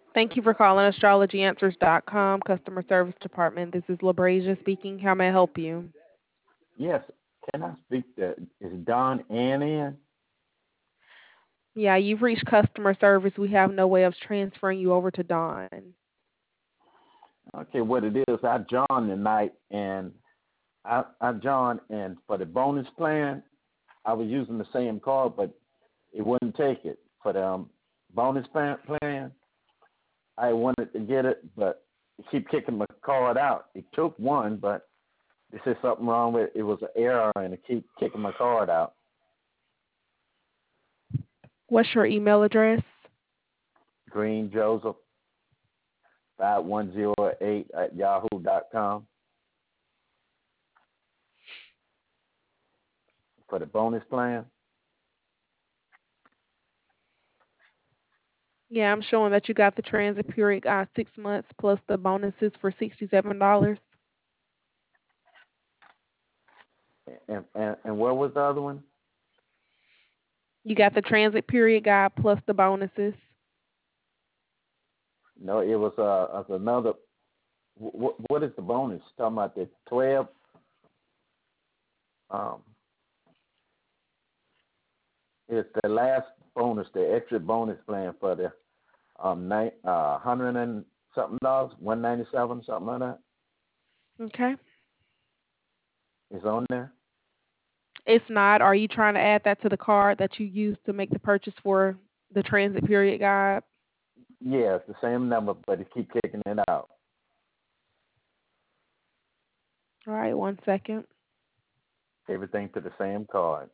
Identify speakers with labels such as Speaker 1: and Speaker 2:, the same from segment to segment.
Speaker 1: Thank you for calling astrologyanswers.com customer service department. This is LaBrasia speaking. How may I help you?
Speaker 2: Yes. Can I speak to, is Don Ann in?
Speaker 1: Yeah, you've reached customer service. We have no way of transferring you over to Dawn.
Speaker 2: Okay, what it is, I joined tonight and I joined, and for the bonus plan, I was using the same card, but it wouldn't take it. For the bonus plan, I wanted to get it, but it keep kicking my card out. It took one, but this is something wrong with it. It was an error, and it keep kicking my card out.
Speaker 1: What's your email address?
Speaker 2: Green Joseph 5108 at yahoo.com for the bonus plan.
Speaker 1: Yeah, I'm showing that you got the transit period 6 months plus the bonuses for $67.
Speaker 2: And what was the other one?
Speaker 1: You got the transit period guide plus the bonuses.
Speaker 2: No, it was another. What is the bonus? Talking about the 12. Um, it's the last bonus, the extra bonus plan for the $100 and something dollars, $197, something like that.
Speaker 1: Okay.
Speaker 2: Is on there.
Speaker 1: It's not. Are you trying to add that to the card that you used to make the purchase for the transit period guide?
Speaker 2: Yeah, it's the same number, but it keep kicking it out.
Speaker 1: All right, 1 second.
Speaker 2: Everything to the same card.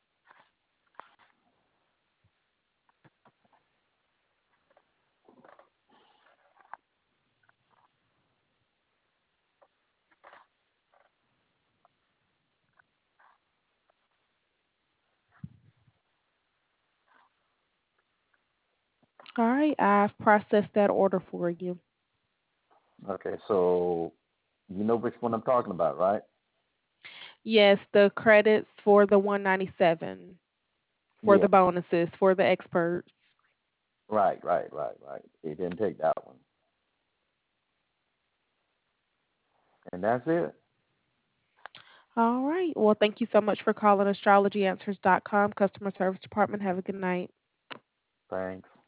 Speaker 1: All right, I've processed that order for you.
Speaker 2: Okay, so you know which one I'm talking about, right?
Speaker 1: Yes, the credits for the 197 for
Speaker 2: Yeah.
Speaker 1: the bonuses for the experts.
Speaker 2: Right. He didn't take that one. And that's it.
Speaker 1: All right. Well, thank you so much for calling astrologyanswers.com customer service department. Have a good night.
Speaker 2: Thanks.